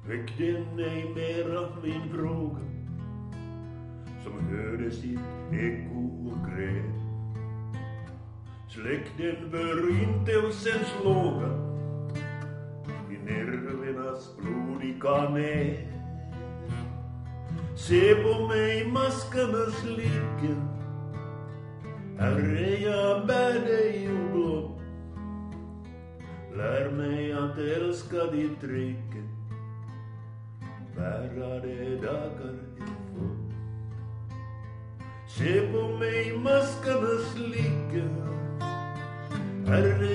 Väck den ej mera min fråga, som hörde sitt eko och grät. Släkten bör intelsens låga i nervernas blodiga nät. Se på mig maskarnas like, Herre, jag bär dig och blott. Lär mig att älska ditt rike, bära de dagar jag fått. Se på mig maskarnas like, Herre,